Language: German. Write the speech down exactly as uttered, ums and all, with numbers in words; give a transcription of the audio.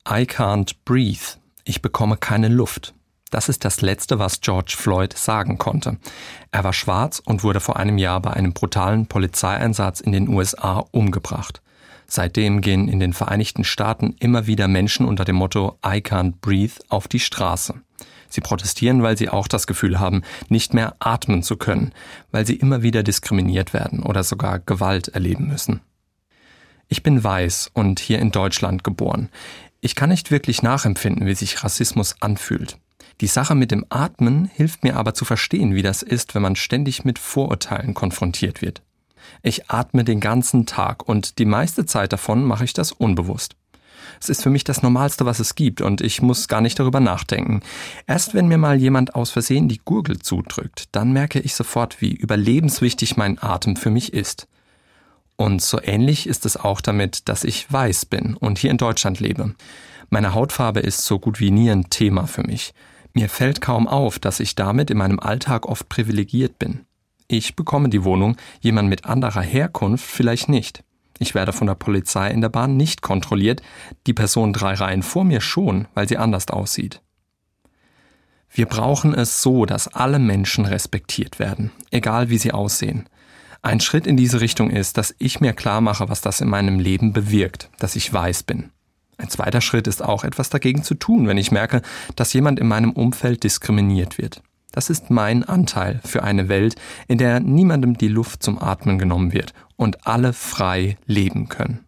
I can't breathe. Ich bekomme keine Luft. Das ist das Letzte, was George Floyd sagen konnte. Er war schwarz und wurde vor einem Jahr bei einem brutalen Polizeieinsatz in den U S A umgebracht. Seitdem gehen in den Vereinigten Staaten immer wieder Menschen unter dem Motto I can't breathe auf die Straße. Sie protestieren, weil sie auch das Gefühl haben, nicht mehr atmen zu können, weil sie immer wieder diskriminiert werden oder sogar Gewalt erleben müssen. Ich bin weiß und hier in Deutschland geboren. Ich kann nicht wirklich nachempfinden, wie sich Rassismus anfühlt. Die Sache mit dem Atmen hilft mir aber zu verstehen, wie das ist, wenn man ständig mit Vorurteilen konfrontiert wird. Ich atme den ganzen Tag und die meiste Zeit davon mache ich das unbewusst. Es ist für mich das Normalste, was es gibt und ich muss gar nicht darüber nachdenken. Erst wenn mir mal jemand aus Versehen die Gurgel zudrückt, dann merke ich sofort, wie überlebenswichtig mein Atem für mich ist. Und so ähnlich ist es auch damit, dass ich weiß bin und hier in Deutschland lebe. Meine Hautfarbe ist so gut wie nie ein Thema für mich. Mir fällt kaum auf, dass ich damit in meinem Alltag oft privilegiert bin. Ich bekomme die Wohnung, jemand mit anderer Herkunft vielleicht nicht. Ich werde von der Polizei in der Bahn nicht kontrolliert, die Person drei Reihen vor mir schon, weil sie anders aussieht. Wir brauchen es so, dass alle Menschen respektiert werden, egal wie sie aussehen. Ein Schritt in diese Richtung ist, dass ich mir klar mache, was das in meinem Leben bewirkt, dass ich weiß bin. Ein zweiter Schritt ist auch, etwas dagegen zu tun, wenn ich merke, dass jemand in meinem Umfeld diskriminiert wird. Das ist mein Anteil für eine Welt, in der niemandem die Luft zum Atmen genommen wird und alle frei leben können.